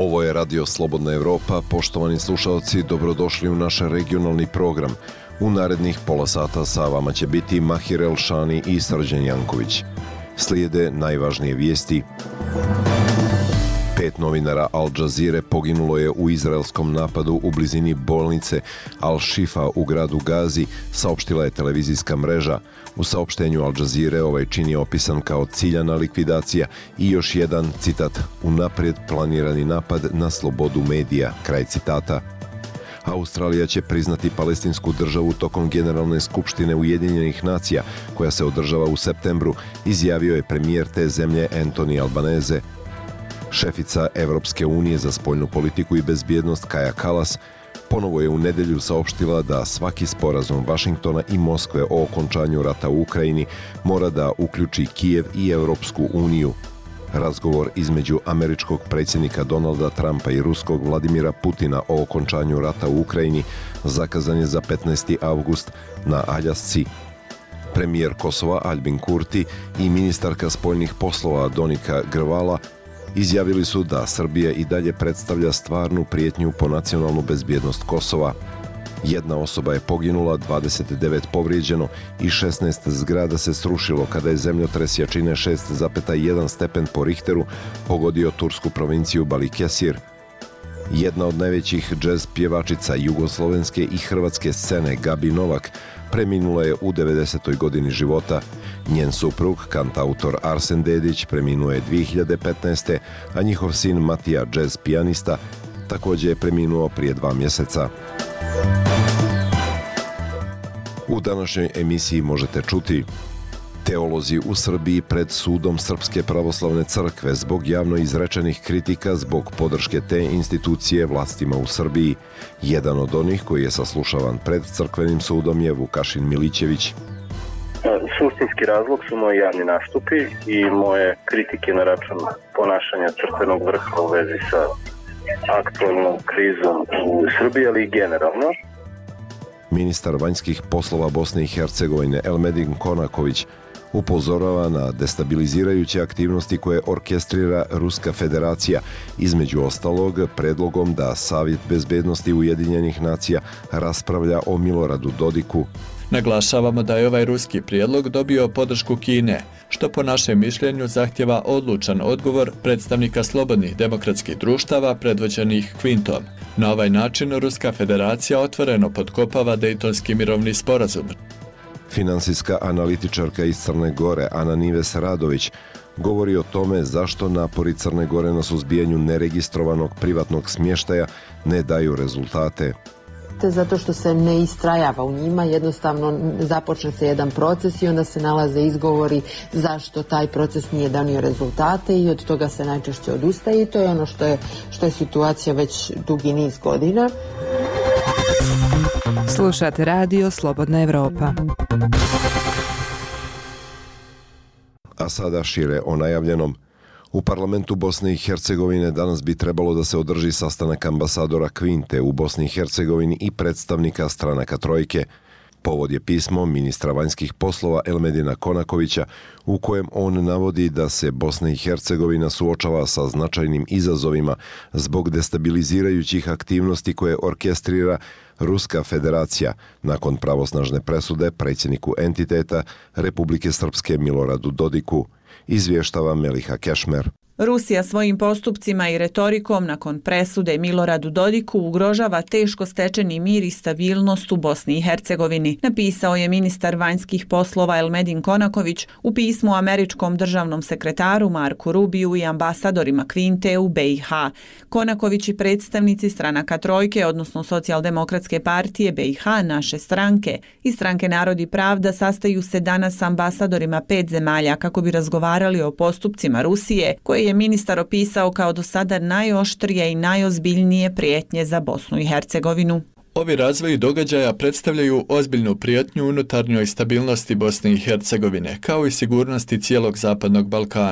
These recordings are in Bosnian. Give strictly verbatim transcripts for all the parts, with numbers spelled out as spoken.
Ovo je Radio Slobodna Evropa. Poštovani slušalci, dobrodošli u naš regionalni program. U narednih pola sata sa vama će biti Mahir Elšani i Srđan Janković. Slijede najvažnije vijesti. Pet novinara Al Džazire poginulo je u izraelskom napadu u blizini bolnice Al-Šifa u gradu Gazi, saopštila je televizijska mreža. U saopštenju Al Džazire ovaj čin je opisan kao ciljana likvidacija i još jedan, citat, unaprijed planirani napad na slobodu medija, kraj citata. Australija će priznati palestinsku državu tokom Generalne skupštine Ujedinjenih nacija, koja se održava u septembru, izjavio je premijer te zemlje Anthony Albanese. Šefica Evropske unije za spoljnu politiku i bezbjednost Kaja Kallas ponovo je u nedelju saopštila da svaki sporazum Vašingtona i Moskve o okončanju rata u Ukrajini mora da uključi Kijev i Evropsku uniju. Razgovor između američkog predsjednika Donalda Trumpa i ruskog Vladimira Putina o okončanju rata u Ukrajini zakazan je za petnaesti avgust na Aljasci. Premijer Kosova Albin Kurti i ministarka spoljnih poslova Donika Grvala izjavili su da Srbija i dalje predstavlja stvarnu prijetnju po nacionalnu bezbjednost Kosova. Jedna osoba je poginula, dvadeset devet povrijeđeno i šesnaest zgrada se srušilo kada je zemljotres jačine šest zarez jedan stepen po Richteru pogodio tursku provinciju Balikesir. Jedna od najvećih džez pjevačica jugoslovenske i hrvatske scene, Gabi Novak, preminula je u devedesetoj godini života. Njen suprug, kantautor Arsen Dedić, preminuo je dvije hiljade petnaeste. a njihov sin Matija, džez pijanista, također je preminuo prije dva mjeseca. U današnjoj emisiji možete čuti: teolozi u Srbiji pred sudom Srpske pravoslavne crkve zbog javno izrečenih kritika zbog podrške te institucije vlastima u Srbiji. Jedan od onih koji je saslušavan pred crkvenim sudom je Vukašin Milićević. Suštinski razlog su moji javni nastupi i moje kritike na račun ponašanja crkvenog vrha u vezi sa aktualnom krizom u Srbiji, ali i generalno. Ministar vanjskih poslova Bosne i Hercegovine Elmedin Konaković upozorava na destabilizirajuće aktivnosti koje orkestrira Ruska federacija, između ostalog predlogom da Savjet bezbednosti Ujedinjenih nacija raspravlja o Miloradu Dodiku. Naglašavamo da je ovaj ruski prijedlog dobio podršku Kine, što po našem mišljenju zahtjeva odlučan odgovor predstavnika slobodnih demokratskih društava predvođenih Kvintom. Na ovaj način Ruska federacija otvoreno potkopava Dejtonski mirovni sporazum. Finansijska analitičarka iz Crne Gore Ana Nives Radović govori o tome zašto napori Crne Gore na suzbijanju neregistrovanog privatnog smještaja ne daju rezultate. Zato što se ne istrajava u njima, jednostavno započne se jedan proces i onda se nalaze izgovori zašto taj proces nije danio rezultate i od toga se najčešće odustaje i to je ono što je, što je situacija već dugi niz godina. Slušate Radio Slobodna Evropa. A sada šire o najavljenom. U parlamentu Bosne i Hercegovine danas bi trebalo da se održi sastanak ambasadora Kvinte u Bosni i Hercegovini i predstavnika stranaka Trojke. Povod je pismo ministra vanjskih poslova Elmedina Konakovića u kojem on navodi da se Bosna i Hercegovina suočava sa značajnim izazovima zbog destabilizirajućih aktivnosti koje orkestrira Ruska federacija nakon pravosnažne presude predsjedniku entiteta Republike Srpske Miloradu Dodiku, izvještava Meliha Kešmer. Rusija svojim postupcima i retorikom nakon presude Miloradu Dodiku ugrožava teško stečeni mir i stabilnost u Bosni i Hercegovini, napisao je ministar vanjskih poslova Elmedin Konaković u pismu američkom državnom sekretaru Marku Rubiju i ambasadorima Kvinte u B i H. Konaković i predstavnici stranaka Trojke, odnosno Socijaldemokratske partije B i H, naše stranke i stranke Narod i pravda sastaju se danas s ambasadorima pet zemalja kako bi razgovarali o postupcima Rusije, koje je ministar opisao kao do sada najoštrije i najozbiljnije prijetnje za Bosnu i Hercegovinu. Ovi razvoji događaja predstavljaju ozbiljnu prijetnju unutarnjoj stabilnosti Bosne i Hercegovine, kao i sigurnosti cijelog Zapadnog Balkana.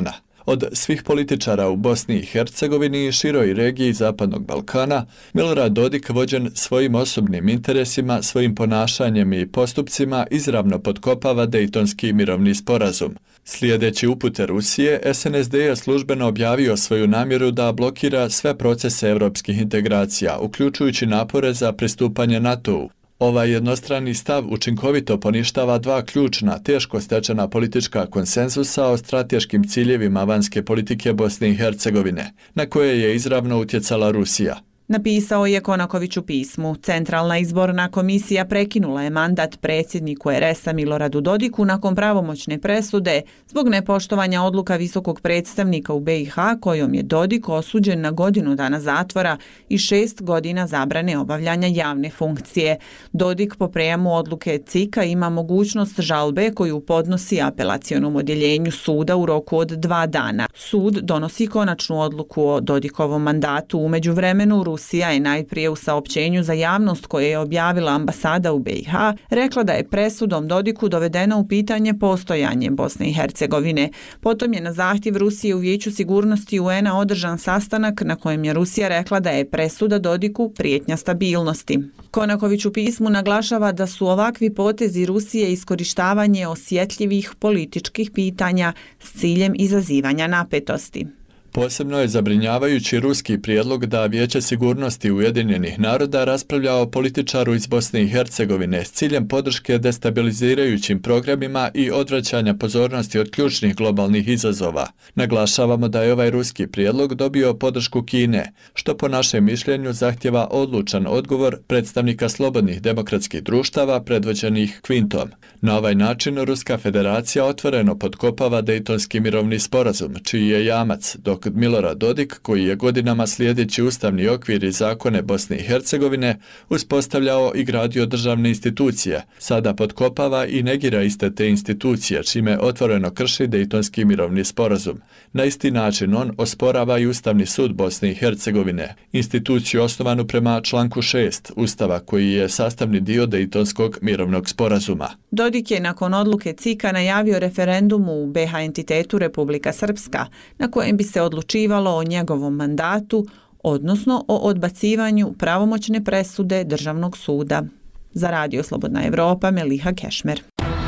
Od svih političara u Bosni i Hercegovini i široj regiji Zapadnog Balkana, Milorad Dodik, vođen svojim osobnim interesima, svojim ponašanjem i postupcima, izravno potkopava Dejtonski mirovni sporazum. Slijedeći upute Rusije, S N S D je službeno objavio svoju namjeru da blokira sve procese europskih integracija, uključujući napore za pristupanje NATO-u. Ovaj jednostrani stav učinkovito poništava dva ključna, teško stečena politička konsenzusa o strateškim ciljevima vanjske politike Bosne i Hercegovine, na koje je izravno utjecala Rusija. Napisao je Konaković u pismu. Centralna izborna komisija prekinula je mandat predsjedniku R S-a Miloradu Dodiku nakon pravomoćne presude zbog nepoštovanja odluka visokog predstavnika u B i H kojom je Dodik osuđen na godinu dana zatvora i šest godina zabrane obavljanja javne funkcije. Dodik po prijemu odluke C I K-a ima mogućnost žalbe koju podnosi apelacionom odjeljenju suda u roku od dva dana. Sud donosi konačnu odluku o Dodikovom mandatu. U međuvremenu Rusija je najprije u saopćenju za javnost koje je objavila ambasada u B i H rekla da je presudom Dodiku dovedeno u pitanje postojanje Bosne i Hercegovine. Potom je na zahtjev Rusije u Vijeću sigurnosti U N-a održan sastanak na kojem je Rusija rekla da je presuda Dodiku prijetnja stabilnosti. Konaković u pismu naglašava da su ovakvi potezi Rusije iskorištavanje osjetljivih političkih pitanja s ciljem izazivanja napetosti. Posebno je zabrinjavajući ruski prijedlog da Vijeće sigurnosti Ujedinjenih naroda raspravlja o političaru iz Bosne i Hercegovine s ciljem podrške destabilizirajućim programima i odvraćanja pozornosti od ključnih globalnih izazova. Naglašavamo da je ovaj ruski prijedlog dobio podršku Kine, što po našem mišljenju zahtjeva odlučan odgovor predstavnika slobodnih demokratskih društava predvođenih Kvintom. Na ovaj način Ruska federacija otvoreno potkopava Dejtonski mirovni sporazum, čiji je jamac, dok Milorad Dodik, koji je godinama slijedeći ustavni okvir i zakone Bosne i Hercegovine uspostavljao i gradio državne institucije, sada potkopava i negira iste te institucije, čime otvoreno krši Dejtonski mirovni sporazum. Na isti način on osporava i Ustavni sud Bosne i Hercegovine, instituciju osnovanu prema članku šest Ustava, koji je sastavni dio Dejtonskog mirovnog sporazuma. Dodik je nakon odluke C I K-a najavio referendum u B H entitetu Republika Srpska, na kojem bi se odlučivalo o njegovom mandatu, odnosno o odbacivanju pravomoćne presude Državnog suda. Za Radio Slobodna Evropa, Meliha Kešmer.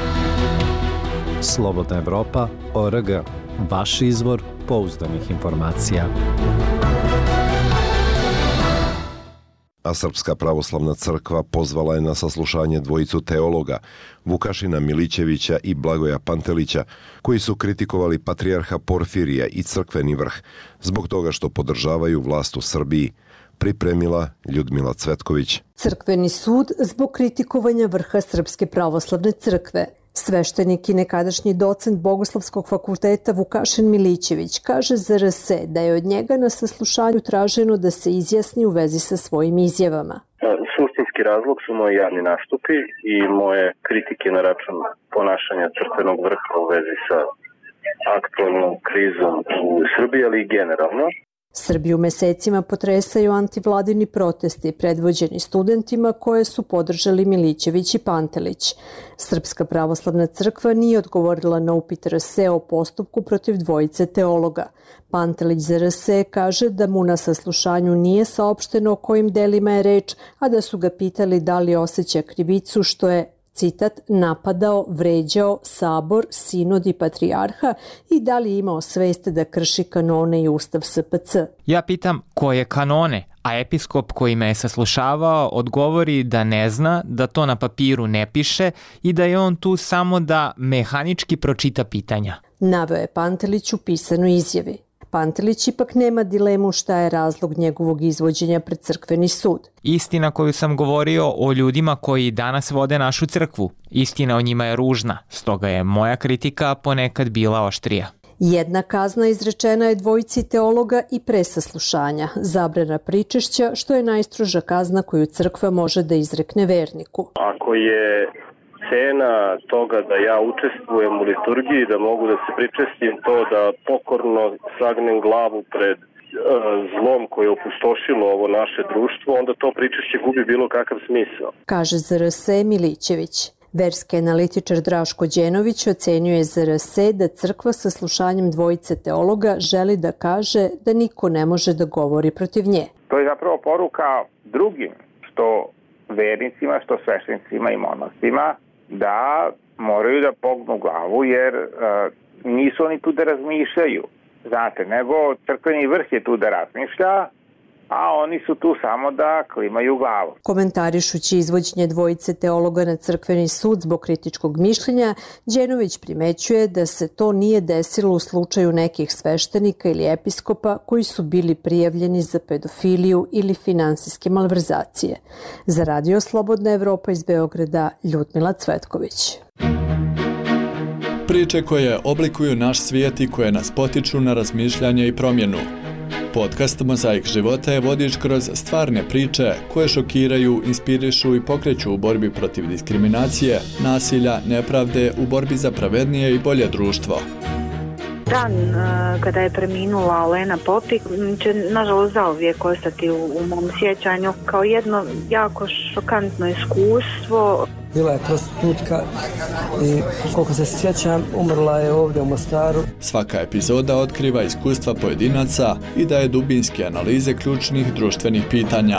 Slobodna Evropa, O R G. Vaš izvor pouzdanih informacija. A Srpska pravoslavna crkva pozvala je na saslušanje dvojicu teologa, Vukašina Milićevića i Blagoja Pantelića, koji su kritikovali patrijarha Porfirija i crkveni vrh zbog toga što podržavaju vlast u Srbiji. Pripremila Ljudmila Cvetković. Crkveni sud zbog kritikovanja vrha Srpske pravoslavne crkve. Sveštenik i nekadašnji docent Bogoslovskog fakulteta Vukašin Milićević kaže za R S da je od njega na saslušanju traženo da se izjasni u vezi sa svojim izjavama. Suštinski razlog su moji javni nastupi i moje kritike na račun ponašanja crkvenog vrha u vezi sa aktualnom krizom u Srbiji, ali i generalno. Srbiju mesecima potresaju antivladini protesti predvođeni studentima koje su podržali Milićević i Pantelić. Srpska pravoslavna crkva nije odgovorila na upit R S o postupku protiv dvojice teologa. Pantelić za R S kaže da mu na saslušanju nije saopšteno o kojim delima je reč, a da su ga pitali da li osjeća krivicu što je, citat, napadao, vređao sabor, sinod i patrijarha i da li je imao svest da krši kanone i ustav S P C. Ja pitam koje kanone, a episkop koji me je saslušavao odgovori da ne zna, da to na papiru ne piše i da je on tu samo da mehanički pročita pitanja. Naveo je Pantelić u pisanoj izjavi. Pantelić ipak nema dilemu šta je razlog njegovog izvođenja pred crkveni sud. Istina koju sam govorio o ljudima koji danas vode našu crkvu. Istina o njima je ružna, stoga je moja kritika ponekad bila oštrija. Jedna kazna izrečena je dvojici teologa i pre saslušanja, zabrana pričešća, što je najstroža kazna koju crkva može da izrekne verniku. Ako je cena toga da ja učestvujem u liturgiji, da mogu da se pričestim, to da pokorno sagnem glavu pred e, zlom koje je opustošilo ovo naše društvo, onda to pričešće gubi bilo kakav smisao. Kaže za R S Milićević. Verski analitičar Draško Đenović ocenjuje Z R S da crkva sa slušanjem dvojice teologa želi da kaže da niko ne može da govori protiv nje. To je zapravo poruka drugim, što vernicima, što sveštenicima i monasima, da moraju da pognu glavu jer uh, nisu oni tu da razmišljaju. Znate, nego crkveni vrh je tu da razmišlja, a oni su tu samo da klimaju glavu. Komentarišući izvođenje dvojice teologa na crkveni sud zbog kritičkog mišljenja, Đenović primećuje da se to nije desilo u slučaju nekih sveštenika ili episkopa koji su bili prijavljeni za pedofiliju ili finansijske malverzacije. Za Radio Slobodna Evropa iz Beograda, Ljudmila Cvetković. Priče koje oblikuju naš svijet i koje nas potiču na razmišljanje i promjenu. Podcast Mozaik života je vodič kroz stvarne priče koje šokiraju, inspirišu i pokreću u borbi protiv diskriminacije, nasilja, nepravde, u borbi za pravednije i bolje društvo. Dan kada je preminula Olena Popik će nažalost zauvijek ostati u, u mom sjećanju kao jedno jako šokantno iskustvo. Bila je prostitutka i koliko se sjećam umrla je ovdje u Mostaru. Svaka epizoda otkriva iskustva pojedinaca i daje dubinske analize ključnih društvenih pitanja.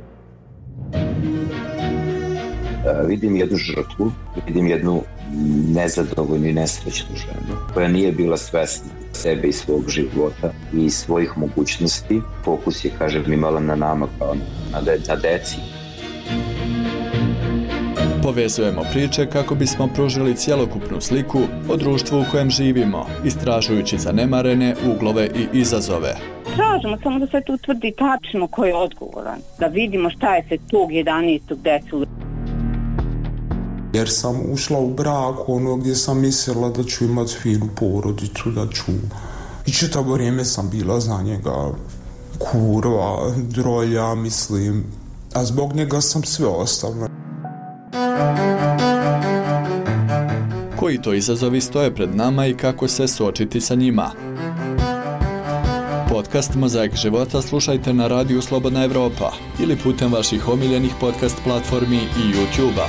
Vidim jednu žrtvu, vidim jednu nezadovoljnu i nesrećnu ženu koja nije bila svesna sebe i svog života i svojih mogućnosti. Fokus je, kažem, imala na nama kao na, de, na deci. Povezujemo priče kako bismo pružili cjelokupnu sliku o društvu u kojem živimo, istražujući zanemarene uglove i izazove. Tražimo samo da se tu utvrdi tačno ko je odgovoran, da vidimo šta je se tog jedanaestog desilo. Jer sam ušla u brak ono gdje sam mislila da ću imati finu porodicu, da ću... I čitavo vrijeme sam bila za njega kurva, drolja, mislim, a zbog njega sam sve ostavila. Koji to izazovi stoje pred nama i kako se suočiti sa njima? Podcast Mozaik života slušajte na Radiju Slobodna Evropa ili putem vaših omiljenih podcast platformi i YouTube-a.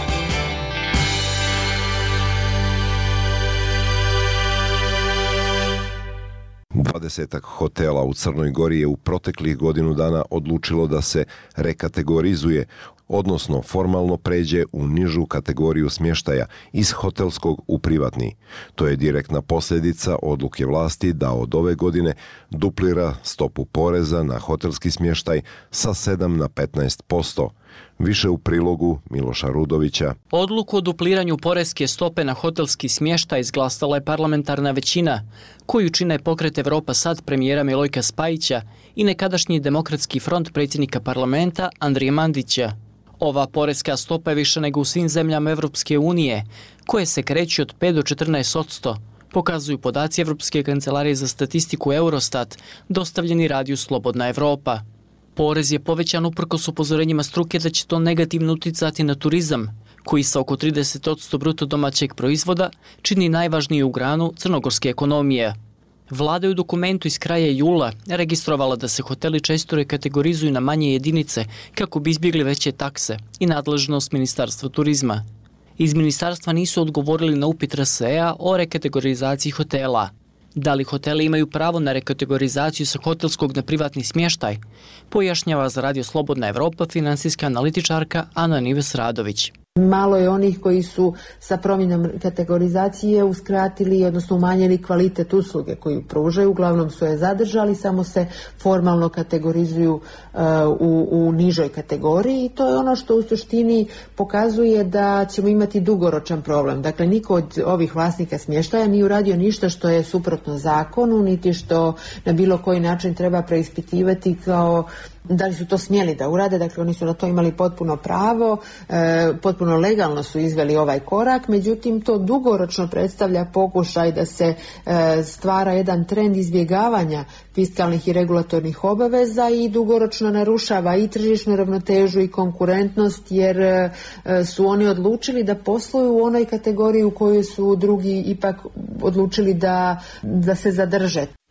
Dvadesetak hotela u Crnoj Gori je u proteklih godinu dana odlučilo da se rekategorizuje, odnosno formalno pređe u nižu kategoriju smještaja iz hotelskog u privatni. To je direktna posljedica odluke vlasti da od ove godine duplira stopu poreza na hotelski smještaj sa sedam na petnaest posto. Više u prilogu Miloša Rudovića. Odluku o dupliranju poreske stope na hotelski smještaj izglasala je parlamentarna većina, koju čine Pokret Evropa sad premijera Milojka Spajića i nekadašnji Demokratski front predsjednika parlamenta Andrije Mandića. Ova poreska stopa je više nego u svim zemljama Evropske unije, koje se kreću od pet do četrnaest posto, pokazuju podaci Evropske kancelarije za statistiku Eurostat, dostavljeni Radiju Slobodna Evropa. Porez je povećan uprkos upozorenjima struke da će to negativno uticati na turizam, koji sa oko trideset posto bruto domaćeg proizvoda čini najvažniju granu crnogorske ekonomije. Vlada je u dokumentu iz kraja jula registrovala da se hoteli često rekategorizuju na manje jedinice kako bi izbjegli veće takse i nadležnost Ministarstva turizma. Iz ministarstva nisu odgovorili na upit R S E-a o rekategorizaciji hotela. Da li hoteli imaju pravo na rekategorizaciju sa hotelskog na privatni smještaj, pojašnjava za Radio Slobodna Evropa finansijska analitičarka Ana Nives Radović. Malo je onih koji su sa promjenom kategorizacije uskratili, odnosno umanjili kvalitet usluge koju pružaju, uglavnom su je zadržali, samo se formalno kategorizuju uh, u, u nižoj kategoriji i to je ono što u suštini pokazuje da ćemo imati dugoročan problem. Dakle, niko od ovih vlasnika smještaja nije uradio ništa što je suprotno zakonu, niti što na bilo koji način treba preispitivati kao da li su to smjeli da urade, dakle oni su na to imali potpuno pravo, e, potpuno legalno su izveli ovaj korak, međutim to dugoročno predstavlja pokušaj da se e, stvara jedan trend izbjegavanja fiskalnih i regulatornih obaveza i dugoročno narušava i tržišnu ravnotežu i konkurentnost jer e, su oni odlučili da posluju u onoj kategoriji u kojoj su drugi ipak odlučili da, da se zadrže.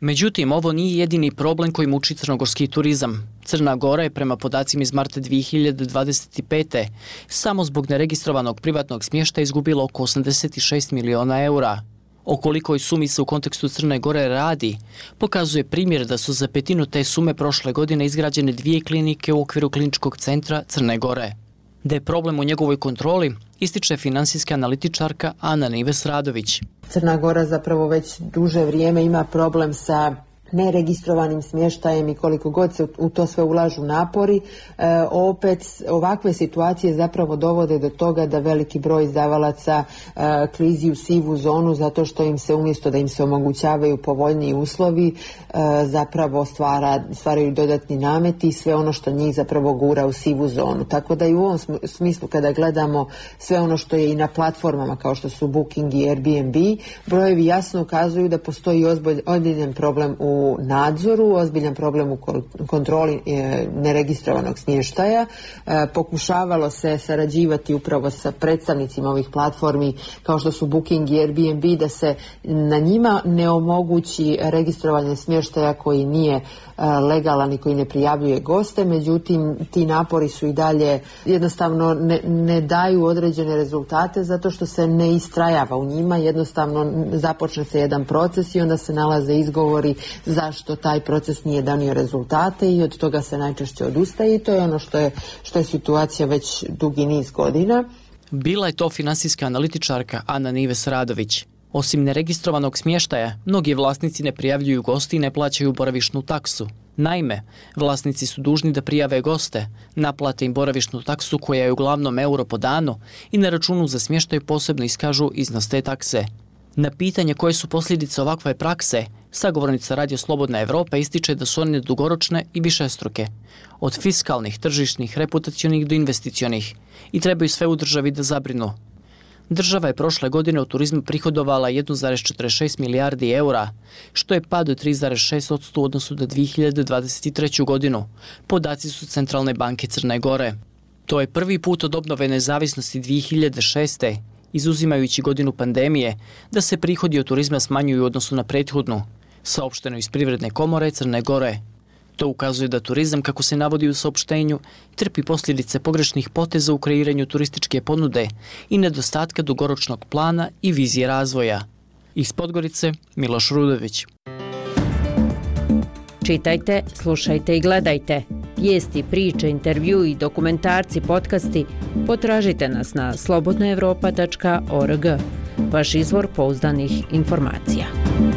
Međutim, ovo nije jedini problem koji muči crnogorski turizam. Crna Gora je prema podacima iz marta dvije hiljade dvadeset pete. samo zbog neregistrovanog privatnog smještaja izgubilo oko osamdeset šest miliona eura. O kolikoj sumi se u kontekstu Crne Gore radi, pokazuje primjer da su za petinu te sume prošle godine izgrađene dvije klinike u okviru kliničkog centra Crne Gore. Da je problem u njegovoj kontroli, ističe finansijska analitičarka Ana Nives Radović. Crna Gora zapravo već duže vrijeme ima problem sa neregistrovanim smještajem i koliko god se u to sve ulažu napori, e, opet ovakve situacije zapravo dovode do toga da veliki broj izdavalaca e, klizi u sivu zonu zato što im se umjesto da im se omogućavaju povoljniji uslovi e, zapravo stvara, stvaraju dodatni nameti i sve ono što njih zapravo gura u sivu zonu. Tako da i u ovom smislu kada gledamo sve ono što je i na platformama kao što su Booking i Airbnb, brojevi jasno ukazuju da postoji ozbiljan problem u nadzoru, ozbiljan problem u kontroli e, neregistrovanog smještaja. E, pokušavalo se sarađivati upravo sa predstavnicima ovih platformi kao što su Booking i Airbnb da se na njima ne omogući registrovanje smještaja koji nije e, legalan i koji ne prijavljuje goste, međutim ti napori su i dalje jednostavno ne, ne daju određene rezultate zato što se ne istrajava u njima, jednostavno započne se jedan proces i onda se nalaze izgovori zašto taj proces nije danio rezultate i od toga se najčešće odustaje i to je ono što je, što je situacija već dugi niz godina. Bila je to finansijska analitičarka Ana Nives Radović. Osim neregistrovanog smještaja, mnogi vlasnici ne prijavljuju gosti i ne plaćaju boravišnu taksu. Naime, vlasnici su dužni da prijave goste, naplate im boravišnu taksu koja je uglavnom euro po danu i na računu za smještaj posebno iskažu iznos te takse. Na pitanje koje su posljedice ovakve prakse, sagovornica Radio Slobodna Evropa ističe da su one dugoročne i višestruke, od fiskalnih, tržišnih, reputacionih do investicionih i trebaju sve u državi da zabrinu. Država je prošle godine u turizmu prihodovala jedan zarez četrdeset šest milijardi eura, što je pad od tri zarez šest posto u odnosu na dvije hiljade dvadeset treću. godinu. Podaci su Centralne banke Crne Gore. To je prvi put od obnove nezavisnosti dvije hiljade šeste. izuzimajući godinu pandemije, da se prihodi od turizma smanjuju u odnosu na prethodnu, saopšteno iz Privredne komore Crne Gore. To ukazuje da turizam, kako se navodi u saopštenju, trpi posljedice pogrešnih poteza u kreiranju turističke ponude i nedostatka dugoročnog plana i vizije razvoja. Iz Podgorice, Miloš Rudović. Čitajte, slušajte i gledajte. Vijesti, priče, intervju i dokumentarci, podcasti potražite nas na slobodna evropa tačka org. Vaš izvor pouzdanih informacija.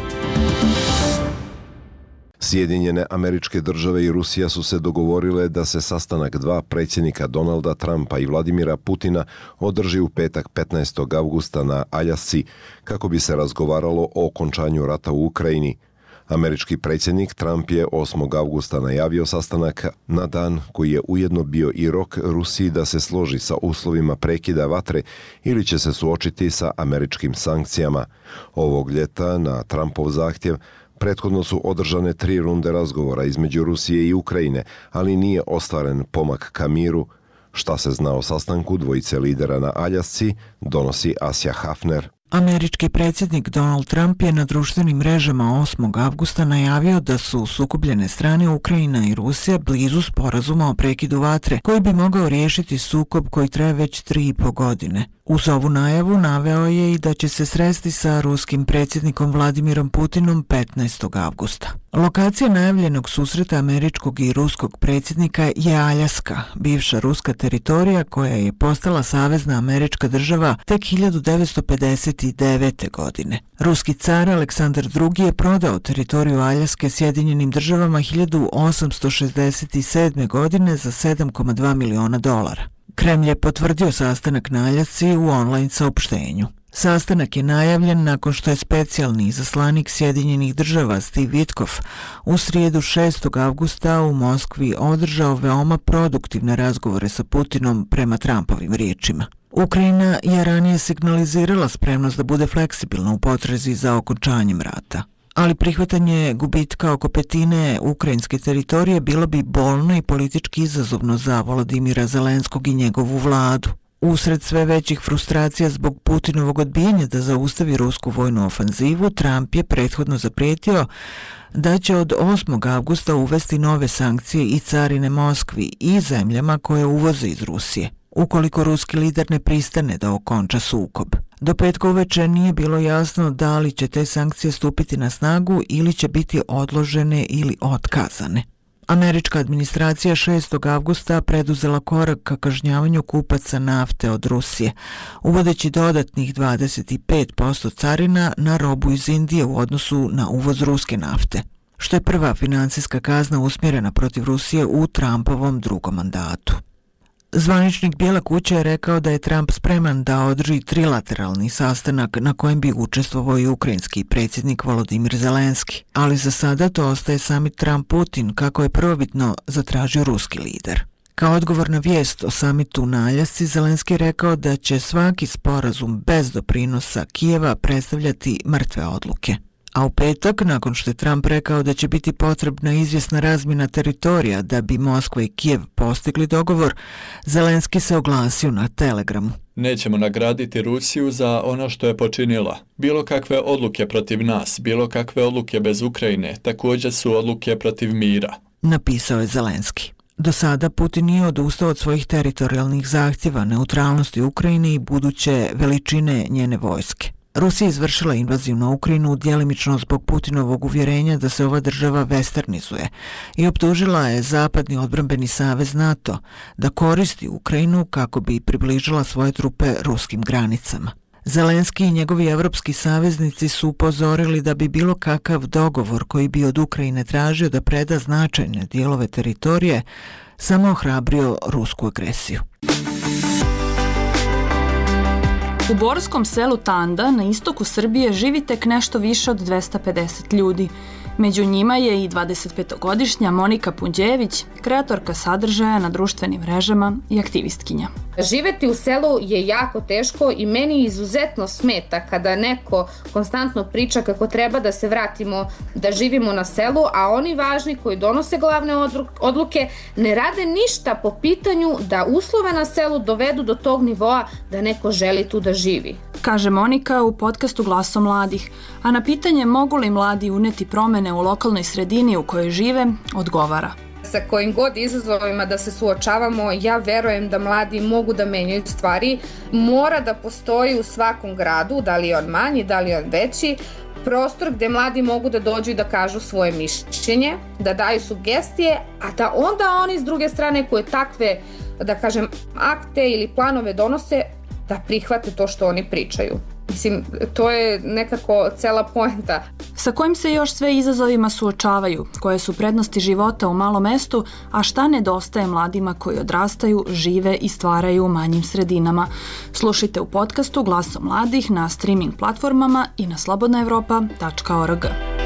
Sjedinjene Američke Države i Rusija su se dogovorile da se sastanak dva predsjednika Donalda Trumpa i Vladimira Putina održi u petak petnaestog avgusta na Aljasci kako bi se razgovaralo o okončanju rata u Ukrajini. Američki predsjednik Trump je osmog avgusta najavio sastanak na dan koji je ujedno bio i rok Rusiji da se složi sa uslovima prekida vatre ili će se suočiti sa američkim sankcijama. Ovog ljeta na Trumpov zahtjev prethodno su održane tri runde razgovora između Rusije i Ukrajine, ali nije ostvaren pomak ka miru. Šta se zna o sastanku dvojice lidera na Aljasci, donosi Asja Hafner. Američki predsjednik Donald Trump je na društvenim mrežama osmog avgusta najavio da su sukobljene strane Ukrajina i Rusija blizu sporazuma o prekidu vatre, koji bi mogao riješiti sukob koji traje već tri i po godine. Uz ovu najavu naveo je i da će se sresti sa ruskim predsjednikom Vladimirom Putinom petnaestog avgusta. Lokacija najavljenog susreta američkog i ruskog predsjednika je Aljaska, bivša ruska teritorija koja je postala savezna američka država tek hiljadu devetsto pedeset devete. godine. Ruski car Aleksandar drugi. je prodao teritoriju Aljaske Sjedinjenim državama hiljadu osamsto šezdeset sedme. godine za sedam zarez dva miliona dolara. Kremlj je potvrdio sastanak na Aljasci u online saopštenju. Sastanak je najavljen nakon što je specijalni izaslanik Sjedinjenih država Steve Witkoff u srijedu šestog avgusta u Moskvi održao veoma produktivne razgovore sa Putinom prema Trumpovim riječima. Ukrajina je ranije signalizirala spremnost da bude fleksibilna u potrazi za okončanjem rata, ali prihvatanje gubitka oko petine ukrajinske teritorije bilo bi bolno i politički izazovno za Volodimira Zelenskog i njegovu vladu. Usred sve većih frustracija zbog Putinovog odbijanja da zaustavi rusku vojnu ofanzivu, Trump je prethodno zaprijetio da će od osmog avgusta uvesti nove sankcije i carine Moskvi i zemljama koje uvoze iz Rusije, ukoliko ruski lider ne pristane da okonča sukob. Do petka uveče nije bilo jasno da li će te sankcije stupiti na snagu ili će biti odložene ili otkazane. Američka administracija šestog avgusta preduzela korak ka kažnjavanju kupaca nafte od Rusije, uvodeći dodatnih dvadeset pet posto carina na robu iz Indije u odnosu na uvoz ruske nafte, što je prva financijska kazna usmjerena protiv Rusije u Trumpovom drugom mandatu. Zvaničnik Bijele kuće je rekao da je Trump spreman da održi trilateralni sastanak na kojem bi učestvovao i ukrajinski predsjednik Volodimir Zelenski, ali za sada to ostaje samit Trump-Putin, kako je prvobitno zatražio ruski lider. Kao odgovor na vijest o samitu na Aljasci, Zelenski je rekao da će svaki sporazum bez doprinosa Kijeva predstavljati mrtve odluke. A u petak, nakon što je Trump rekao da će biti potrebna izvjesna razmjena teritorija da bi Moskva i Kijev postigli dogovor, Zelenski se oglasio na Telegramu. Nećemo nagraditi Rusiju za ono što je počinila. Bilo kakve odluke protiv nas, bilo kakve odluke bez Ukrajine, također su odluke protiv mira, napisao je Zelenski. Do sada Putin nije odustao od svojih teritorijalnih zahtjeva, neutralnosti Ukrajine i buduće veličine njene vojske. Rusija izvršila invaziju na Ukrajinu djelimično zbog Putinovog uvjerenja da se ova država westernizuje i optužila je Zapadni odbrambeni savez NATO da koristi Ukrajinu kako bi približila svoje trupe ruskim granicama. Zelenski i njegovi evropski saveznici su upozorili da bi bilo kakav dogovor koji bi od Ukrajine tražio da preda značajne dijelove teritorije samo ohrabrio rusku agresiju. U borskom selu Tanda na istoku Srbije živi tek nešto više od dvesta pedeset ljudi. Među njima je i dvadesetpetogodišnja Monika Punđević, kreatorka sadržaja na društvenim mrežama i aktivistkinja. Živeti u selu je jako teško i meni izuzetno smeta kada neko konstantno priča kako treba da se vratimo, da živimo na selu, a oni važni koji donose glavne odluke ne rade ništa po pitanju da uslove na selu dovedu do tog nivoa da neko želi tu da živi. Kaže Monika u podcastu Glaso mladih, a na pitanje mogu li mladi uneti promene u lokalnoj sredini u kojoj žive, odgovara. Sa kojim god izazovima da se suočavamo, ja verujem da mladi mogu da menjaju stvari. Mora da postoji u svakom gradu, da li je on manji, da li je on veći, prostor gdje mladi mogu da dođu i da kažu svoje mišljenje, da daju sugestije, a da onda oni s druge strane koje takve, da kažem, akte ili planove donose, da prihvate to što oni pričaju. Mislim, to je nekako cela poenta. Sa kojim se još sve izazovima suočavaju, koje su prednosti života u malom mestu, a šta nedostaje mladima koji odrastaju, žive i stvaraju u manjim sredinama. Slušajte u podcastu Glaso mladih na streaming platformama i na slobodna evropa tačka org.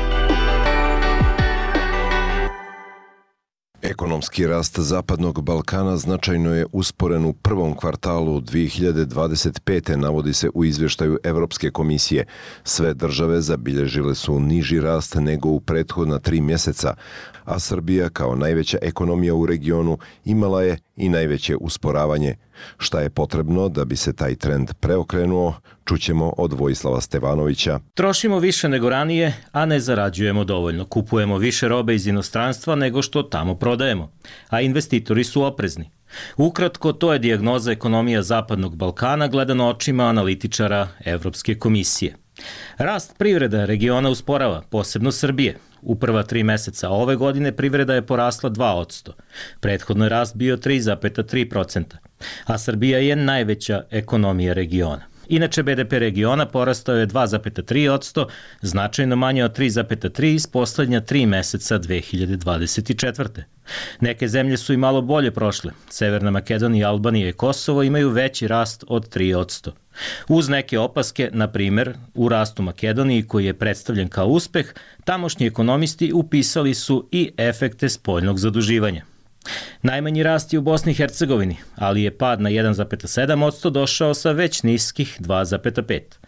Ekonomski rast Zapadnog Balkana značajno je usporen u prvom kvartalu dvije hiljade dvadeset pete. navodi se u izvještaju Evropske komisije. Sve države zabilježile su niži rast nego u prethodna tri mjeseca, a Srbija kao najveća ekonomija u regionu imala je i najveće usporavanje. Šta je potrebno da bi se taj trend preokrenuo, čućemo od Vojislava Stevanovića. Trošimo više nego ranije, a ne zarađujemo dovoljno. Kupujemo više robe iz inostranstva nego što tamo prodajemo, a investitori su oprezni. Ukratko, to je dijagnoza ekonomija Zapadnog Balkana gledano očima analitičara Evropske komisije. Rast privreda regiona usporava, posebno Srbije. U prva tri meseca ove godine privreda je porasla dva posto. Prethodno je rast bio tri zarez tri posto, a Srbija je najveća ekonomija regiona. Inače, be de pe regiona porastao je dva zarez tri posto, značajno manje od tri zarez tri iz poslednja tri meseca dve hiljade dvadeset četvrte. Neke zemlje su i malo bolje prošle. Severna Makedonija, Albanija i Kosovo imaju veći rast od tri posto. Uz neke opaske, na primjer, u rastu Makedoniji koji je predstavljen kao uspeh, tamošnji ekonomisti upisali su i efekte spoljnog zaduživanja. Najmanji rast je u Bosni i Hercegovini, ali je pad na jedan zarez sedam posto došao sa već niskih dva zarez pet.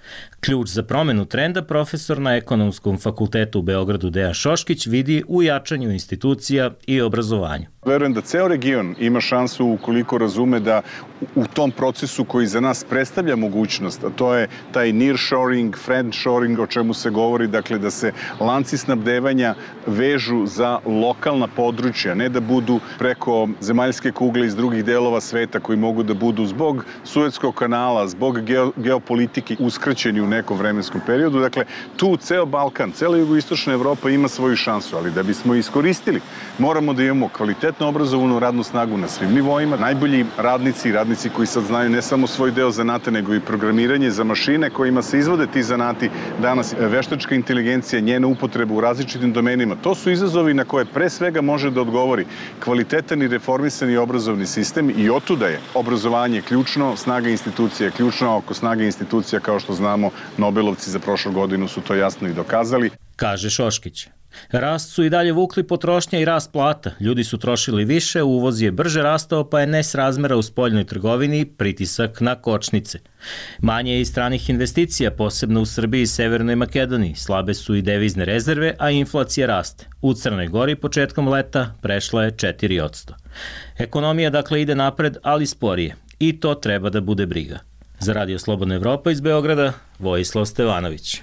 Ključ za promenu trenda profesor na Ekonomskom fakultetu u Beogradu Dejan Šoškić vidi u jačanju institucija i obrazovanju. Verujem da ceo region ima šansu ukoliko razume da u tom procesu koji za nas predstavlja mogućnost, a to je taj nearshoring, friendshoring, o čemu se govori, dakle da se lanci snabdevanja vežu za lokalna područja, ne da budu preko zemaljske kugle iz drugih delova sveta koji mogu da budu zbog Suetskog kanala, zbog geopolitike uskraćeni u nekom vremenskom periodu. Dakle, tu ceo Balkan, cela jugoistočna Evropa ima svoju šansu, ali da bismo iskoristili, moramo da imamo kvalitetno obrazovanu radnu snagu na svim nivoima. Najbolji radnici i radnici koji sad znaju ne samo svoj deo zanata, nego i programiranje za mašine kojima se izvode ti zanati. Danas veštačka inteligencija, njena upotreba u različitim domenima. To su izazovi na koje pre svega može da odgovori kvalitetan i reformisani obrazovni sistem i otuda je obrazovanje ključno, snaga institucija je ključna. Oko snage institucija, kao što znamo, Nobelovci za prošlu godinu su to jasno i dokazali. Kaže Šoškić. Rast su i dalje vukli potrošnja i rast plata. Ljudi su trošili više, uvoz je brže rastao, pa je nesrazmera u spoljnoj trgovini pritisak na kočnice. Manje je i stranih investicija, posebno u Srbiji i Severnoj Makedoniji. Slabe su i devizne rezerve, a inflacija raste. U Crnoj Gori početkom leta prešla je četiri posto. Ekonomija dakle ide napred, ali sporije. I to treba da bude briga. Za Radio Slobodna Evropa iz Beograda, Vojislav Stevanović.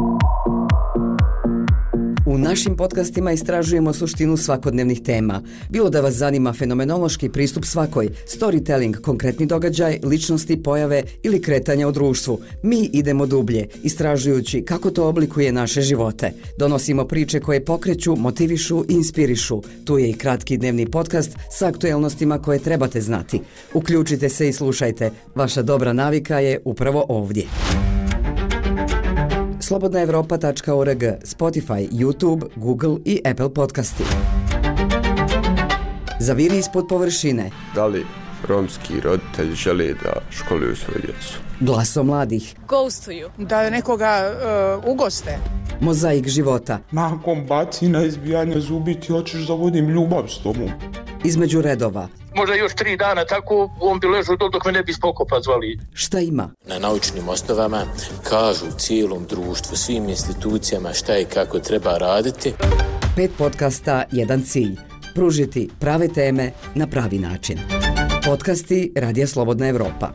U našim podcastima istražujemo suštinu svakodnevnih tema. Bilo da vas zanima fenomenološki pristup svakoj, storytelling, konkretni događaj, ličnosti, pojave ili kretanja u društvu. Mi idemo dublje, istražujući kako to oblikuje naše živote. Donosimo priče koje pokreću, motivišu i inspirišu. Tu je i kratki dnevni podcast sa aktuelnostima koje trebate znati. Uključite se i slušajte. Vaša dobra navika je upravo ovdje. slobodna evropa tačka org, Spotify, YouTube, Google i Apple podcasti. Zaviri ispod površine. Da li romski roditelji žele da školuju svoju djecu? Glaso mladih. Ghostuju. Da nekoga uh, ugoste. Mozaik života. Nakon bacina, izbijanja zubi ti hoćeš da vodim ljubav s tobom. Između redova. Možda još tri dana tako, on bi ležao dok me ne bi spokopa zvali. Šta ima? Na naučnim osnovama kažu cijelom društvu, svim institucijama šta i kako treba raditi. Pet podcasta, jedan cilj. Pružiti prave teme na pravi način. Podcasti Radija Slobodna Evropa.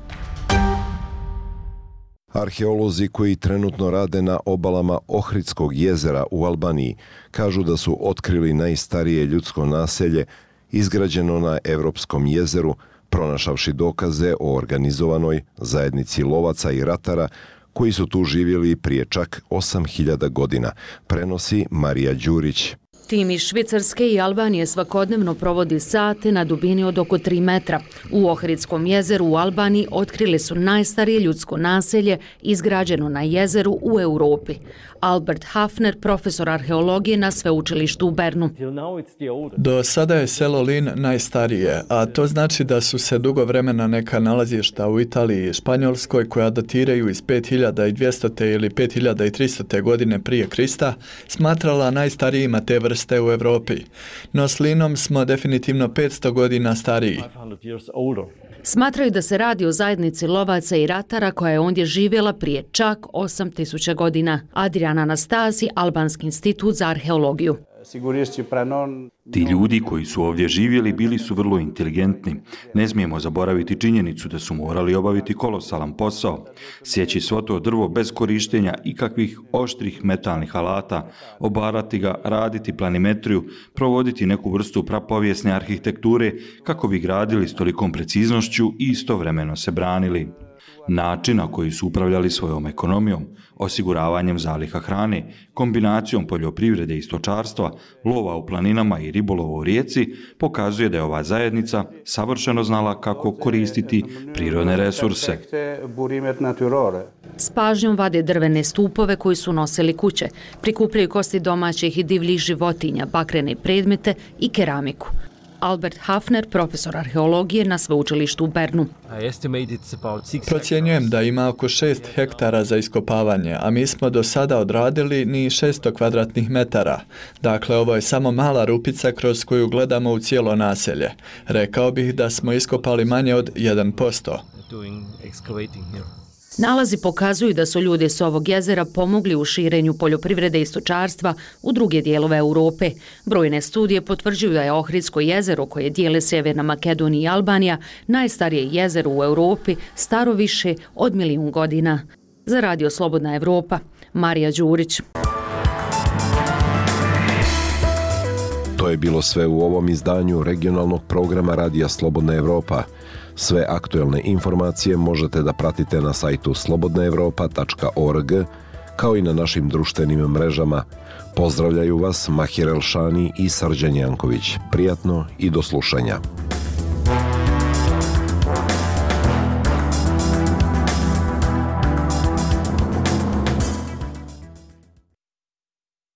Arheolozi koji trenutno rade na obalama Ohridskog jezera u Albaniji kažu da su otkrili najstarije ljudsko naselje izgrađeno na Evropskom jezeru, pronašavši dokaze o organizovanoj zajednici lovaca i ratara koji su tu živjeli prije čak osam hiljada godina, prenosi Marija Đurić. Tim iz Švicarske i Albanije svakodnevno provodi sate na dubini od oko tri metra. U Ohridskom jezeru u Albaniji otkrili su najstarije ljudsko naselje izgrađeno na jezeru u Europi. Albert Hafner, profesor arheologije na sveučilištu u Bernu. Do sada je selo Lin najstarije, a to znači da su se dugo vremena neka nalazišta u Italiji i Španjolskoj koja datiraju iz pet hiljada dvjesto. ili pet hiljada tristo. godine prije Krista smatrala najstarijima te vrste u Evropi. No s Linom smo definitivno petsto godina stariji. Smatraju da se radi o zajednici lovaca i ratara koja je ondje živjela prije čak osam tisuća godina. Adrian Anastasi, Albanski institut za arheologiju. Ti ljudi koji su ovdje živjeli bili su vrlo inteligentni. Ne smijemo zaboraviti činjenicu da su morali obaviti kolosalan posao, sjeći svo to drvo bez korištenja ikakvih oštrih metalnih alata, obarati ga, raditi planimetriju, provoditi neku vrstu prapovijesne arhitekture kako bi gradili s tolikom preciznošću i istovremeno se branili. Način na koji su upravljali svojom ekonomijom, osiguravanjem zaliha hrane, kombinacijom poljoprivrede i stočarstva, lova u planinama i ribolova u rijeci, pokazuje da je ova zajednica savršeno znala kako koristiti prirodne resurse. S pažnjom vade drvene stupove koji su nosili kuće, prikupljaju kosti domaćih i divljih životinja, bakrene predmete i keramiku. Albert Hafner, profesor arheologije na sveučilištu u Bernu. Procjenjujem da ima oko šest hektara za iskopavanje, a mi smo do sada odradili ni šesto kvadratnih metara. Dakle, ovo je samo mala rupica kroz koju gledamo u cijelo naselje. Rekao bih da smo iskopali manje od jedan posto. Nalazi pokazuju da su ljudi s ovog jezera pomogli u širenju poljoprivrede i stočarstva u druge dijelove Europe. Brojne studije potvrđuju da je Ohridsko jezero, koje dijele Sjeverna Makedonija i Albanija, najstarije jezero u Europi, staro više od milijun godina. Za Radio Slobodna Evropa, Marija Đurić. To je bilo sve u ovom izdanju regionalnog programa Radija Slobodna Evropa. Sve aktuelne informacije možete da pratite na sajtu slobodna evropa tačka org, kao i na našim društvenim mrežama. Pozdravljaju vas Mahir Elšani i Srđan Janković. Prijatno i do slušanja.